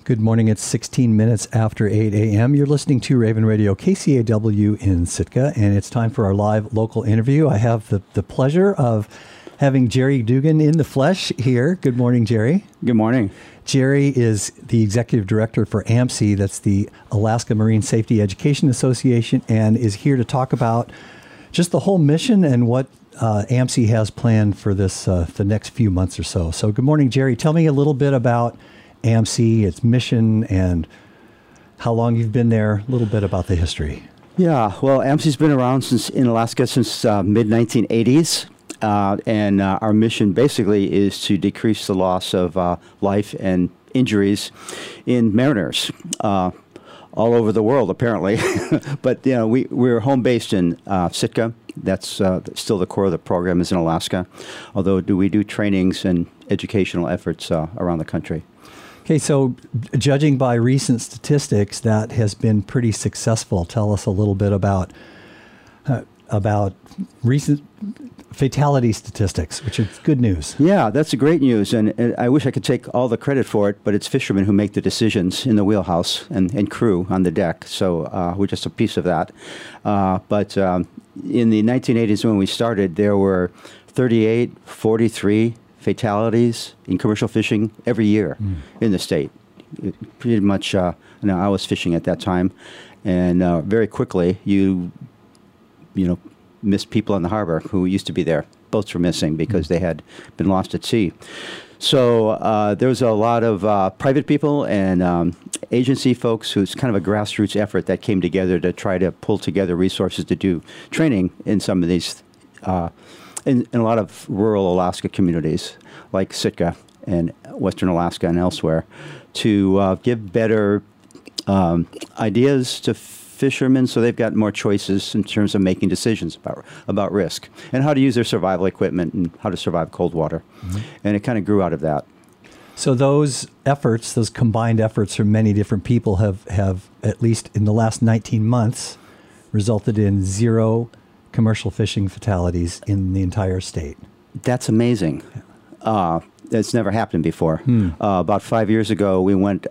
Good morning. It's 16 minutes after 8 a.m. You're listening to Raven Radio KCAW in Sitka, and it's time for our live local interview. I have the pleasure of having Jerry Dugan in the flesh here. Good morning, Jerry. Good morning. Jerry is the executive director for AMSE, that's the Alaska Marine Safety Education Association, and is here to talk about just the whole mission and what AMSE has planned for this the next few months or so. So good morning, Jerry. Tell me a little bit about AMSE, its mission, and how long you've been there, a little bit about the history. Yeah, well, AMSE's been around in Alaska since mid-1980s. And our mission basically is to decrease the loss of life and injuries in mariners all over the world, apparently. But you know, we're home based in Sitka. That's still the core of the program is in Alaska. Although we do trainings and educational efforts around the country. Okay, so judging by recent statistics, that has been pretty successful. Tell us a little bit about recent fatality statistics, which is good news. Yeah, that's great news, and I wish I could take all the credit for it, but it's fishermen who make the decisions in the wheelhouse and crew on the deck, so we're just a piece of that. But in the 1980s when we started, there were 43 fatalities in commercial fishing every year in the state. Pretty much, I was fishing at that time, and very quickly you missed people in the harbor who used to be there. Boats were missing because they had been lost at sea. So there was a lot of private people and agency folks who's kind of a grassroots effort that came together to try to pull together resources to do training in some of these, in a lot of rural Alaska communities like Sitka and Western Alaska and elsewhere, to give better ideas to fishermen so they've got more choices in terms of making decisions about risk and how to use their survival equipment and how to survive cold water. And it kind of grew out of that. So those efforts, those combined efforts from many different people have at least in the last 19 months, resulted in 0 commercial fishing fatalities in the entire state. That's amazing. It's never happened before. About 5 years ago, we went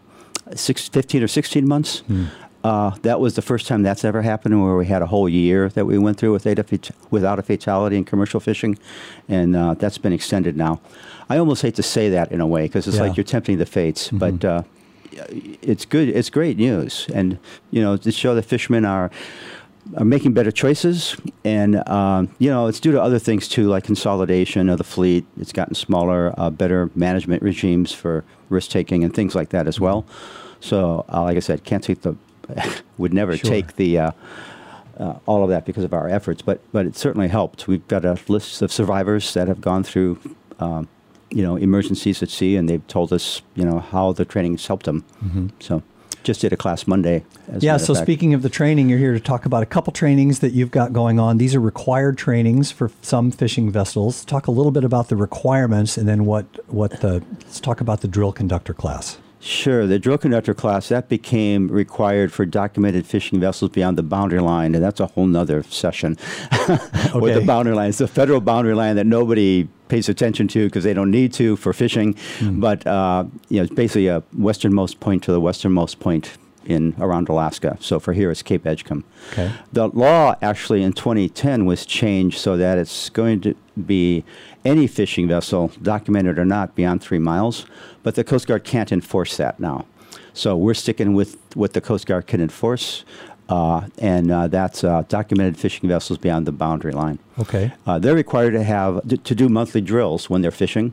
15 or 16 months. That was the first time that's ever happened, where we had a whole year that we went through without a fatality in commercial fishing, and that's been extended now. I almost hate to say that in a way, because it's like you're tempting the fates, but it's good. It's great news, and to show that fishermen are making better choices, and it's due to other things too, like consolidation of the fleet. It's gotten smaller, better management regimes for risk taking and things like that as well. So, like I said, would never take the all of that because of our efforts, but it certainly helped. We've got a list of survivors that have gone through emergencies at sea, and they've told us how the training has helped them. So just did a class Monday. So speaking of the training, you're here to talk about a couple trainings that you've got going on. These are required trainings for some fishing vessels. Talk a little bit about the requirements, and then let's talk about the drill conductor class. Sure. The drill conductor class, that became required for documented fishing vessels beyond the boundary line, and that's a whole nother session. With the boundary line. It's the federal boundary line that nobody pays attention to because they don't need to for fishing. But it's basically a westernmost point to the westernmost point around Alaska. So for here, it's Cape Edgecombe. Okay. The law actually in 2010 was changed so that it's going to be any fishing vessel, documented or not, beyond 3 miles. But the Coast Guard can't enforce that now. So we're sticking with what the Coast Guard can enforce, and that's documented fishing vessels beyond the boundary line. Okay. They're required to do monthly drills when they're fishing.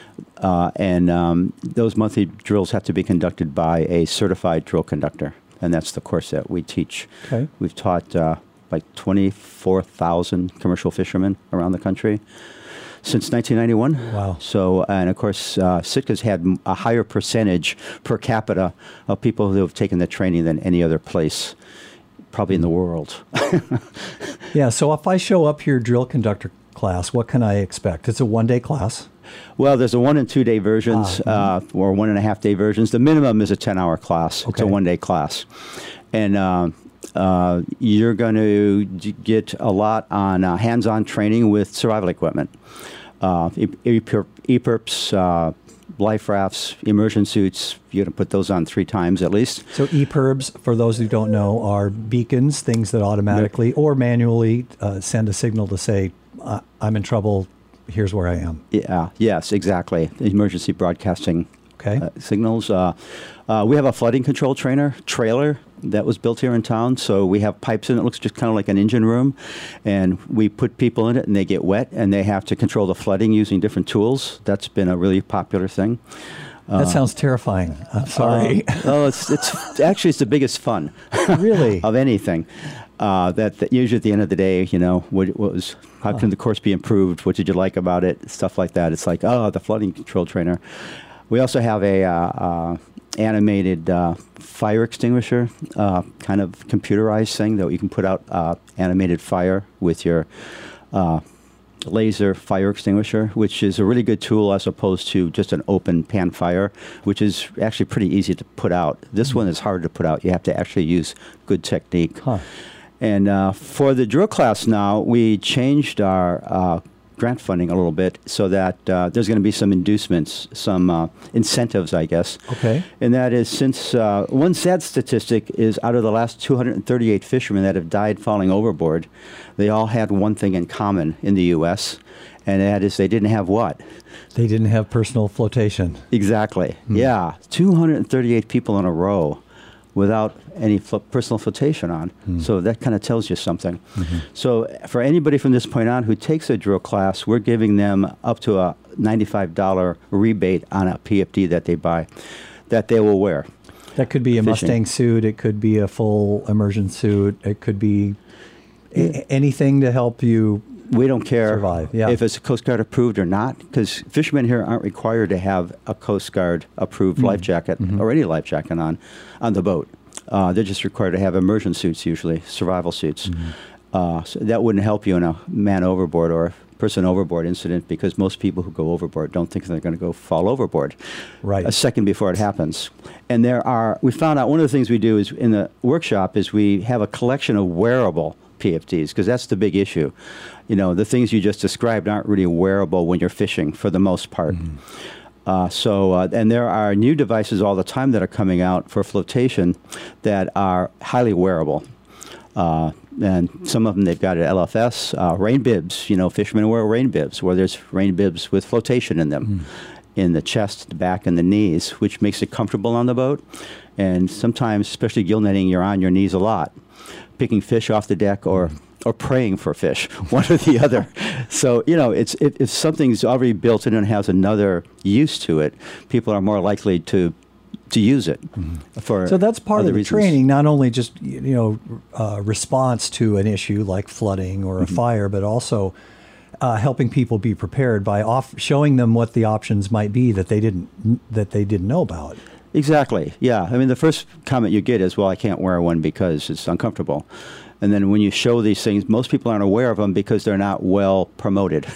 And those monthly drills have to be conducted by a certified drill conductor, and that's the course that we teach. Okay. We've taught like 24,000 commercial fishermen around the country since 1991. Wow. So, and of course, Sitka's had a higher percentage per capita of people who have taken the training than any other place, probably in the world. Yeah, so if I show up here drill conductor class, what can I expect? It's a one-day class. Well, there's a 1 and 2 day versions, or 1.5 day versions. The minimum is a 10-hour class. Okay. It's a 1 day class. And you're going to get a lot on hands-on training with survival equipment. EPIRPs, life rafts, immersion suits. You're going to put those on 3 times at least. So EPIRBs, for those who don't know, are beacons, things that automatically or manually send a signal to say, I'm in trouble, here's where I am. Yeah, yes, exactly. Emergency broadcasting signals. We have a flooding control trailer that was built here in town. So we have pipes in it. It looks just kind of like an engine room. And we put people in it and they get wet and they have to control the flooding using different tools. That's been a really popular thing. That sounds terrifying. I'm sorry. It's actually it's the biggest fun. Really? Of anything. That usually at the end of the day, you know, how can the course be improved? What did you like about it? Stuff like that. It's like, the flooding control trainer. We also have a animated fire extinguisher, kind of computerized thing that you can put out animated fire with your laser fire extinguisher, which is a really good tool as opposed to just an open pan fire, which is actually pretty easy to put out. This one is hard to put out. You have to actually use good technique. And for the drill class now, we changed our grant funding a little bit so that there's going to be some inducements, some incentives, I guess. Okay. And that is since one sad statistic is out of the last 238 fishermen that have died falling overboard, they all had one thing in common in the U.S., and that is they didn't have what? They didn't have personal flotation. Exactly. Yeah. 238 people in a row without any personal flotation on. So that kind of tells you something. So for anybody from this point on who takes a drill class, we're giving them up to a $95 rebate on a PFD that they buy, that they will wear. That could be a Mustang suit. It could be a full immersion suit. It could be anything to help you. We don't care survive. Yeah. if it's Coast Guard approved or not, because fishermen here aren't required to have a Coast Guard approved life jacket or any life jacket on the boat. They're just required to have immersion suits, usually survival suits. So that wouldn't help you in a man overboard or person overboard incident, because most people who go overboard don't think they're going to go fall overboard a second before it happens. And we found out one of the things we do is in the workshop is we have a collection of wearable PFDs, because that's the big issue. You know, the things you just described aren't really wearable when you're fishing for the most part. And there are new devices all the time that are coming out for flotation that are highly wearable. And some of them, they've got an LFS, rain bibs. You know, fishermen wear rain bibs, where there's rain bibs with flotation in them, in the chest, the back, and the knees, which makes it comfortable on the boat. And sometimes, especially gill netting, you're on your knees a lot, picking fish off the deck or praying for fish, one or the other. So, you know, if something's already built in and has another use to it, people are more likely to use it. So that's part of the reasons. Training, not only just, response to an issue like flooding or a fire, but also helping people be prepared by showing them what the options might be that they didn't know about. Exactly. Yeah. I mean, the first comment you get is, well, I can't wear one because it's uncomfortable. And then when you show these things, most people aren't aware of them because they're not well promoted,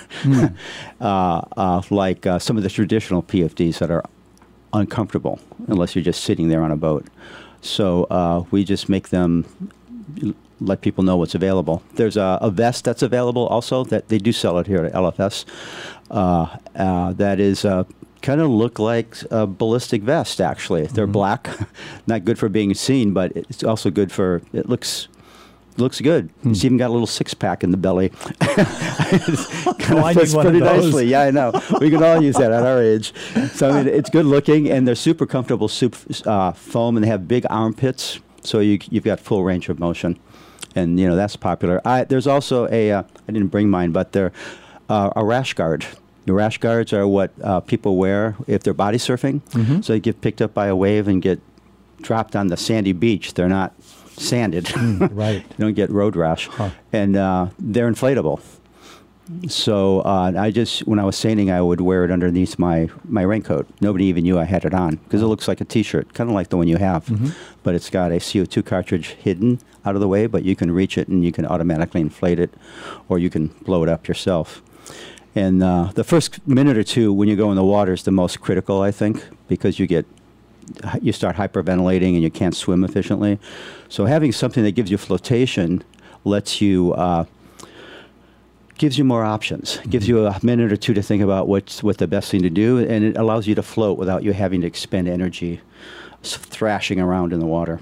like some of the traditional PFDs that are uncomfortable unless you're just sitting there on a boat. So we just make them, let people know what's available. There's a vest that's available also that they do sell it here at LFS. That is kind of look like a ballistic vest, actually. They're black, not good for being seen, but it's also good for, it looks good. It's even got a little six-pack in the belly. Fits pretty nicely. Yeah, I know. We can all use that at our age. So, I mean, it's good looking, and they're super comfortable foam, and they have big armpits, so you've got full range of motion. And, that's popular. There's also I didn't bring mine, but they're a rash guard. The rash guards are what people wear if they're body surfing. So they get picked up by a wave and get dropped on the sandy beach. They're not sanded. Right. You don't get road rash. And they're inflatable. So when I was sailing, I would wear it underneath my raincoat. Nobody even knew I had it on because it looks like a T-shirt, kind of like the one you have. But it's got a CO2 cartridge hidden out of the way, but you can reach it and you can automatically inflate it, or you can blow it up yourself. And the first minute or two when you go in the water is the most critical, I think, because you start hyperventilating and you can't swim efficiently. So having something that gives you flotation lets you gives you more options. Gives you a minute or two to think about what the best thing to do, and it allows you to float without you having to expend energy thrashing around in the water.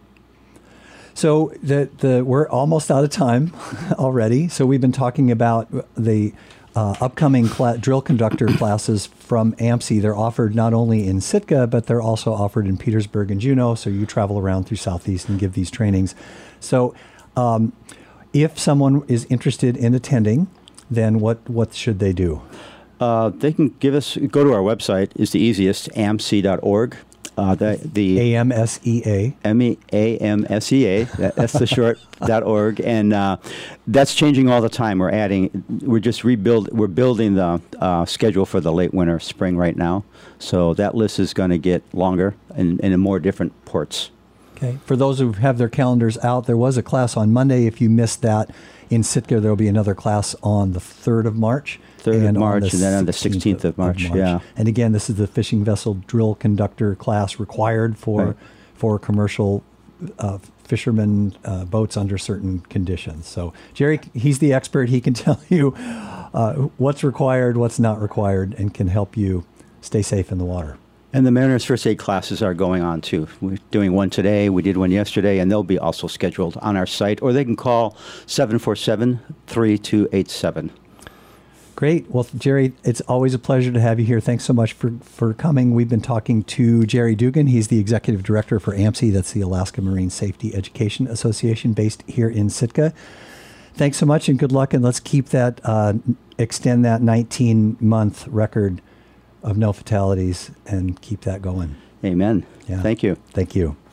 So we're almost out of time already. So we've been talking about the upcoming drill conductor classes from AMSI. They're offered not only in Sitka, but they're also offered in Petersburg and Juneau. So you travel around through Southeast and give these trainings. So if someone is interested in attending, then what should they do? They can go to our website, is the easiest, amsea.org. The AMSEA. AMSEA, that's the short, .org. And that's changing all the time. We're building the schedule for the late winter, spring right now. So that list is going to get longer and in more different ports. Okay. For those who have their calendars out, there was a class on Monday. If you missed that in Sitka, there will be another class on the 3rd of March. 3rd of March, and then on the 16th of March. Yeah. And again, this is the fishing vessel drill conductor class required for commercial fishermen boats under certain conditions. So Jerry, he's the expert. He can tell you what's required, what's not required, and can help you stay safe in the water. And the Mariners First Aid classes are going on, too. We're doing one today. We did one yesterday, and they'll be also scheduled on our site. Or they can call 747-3287. Great. Well, Jerry, it's always a pleasure to have you here. Thanks so much for coming. We've been talking to Jerry Dugan. He's the executive director for AMSI. That's the Alaska Marine Safety Education Association based here in Sitka. Thanks so much and good luck. And let's keep that, extend that 19-month record of no fatalities and keep that going. Amen. Yeah. Thank you. Thank you.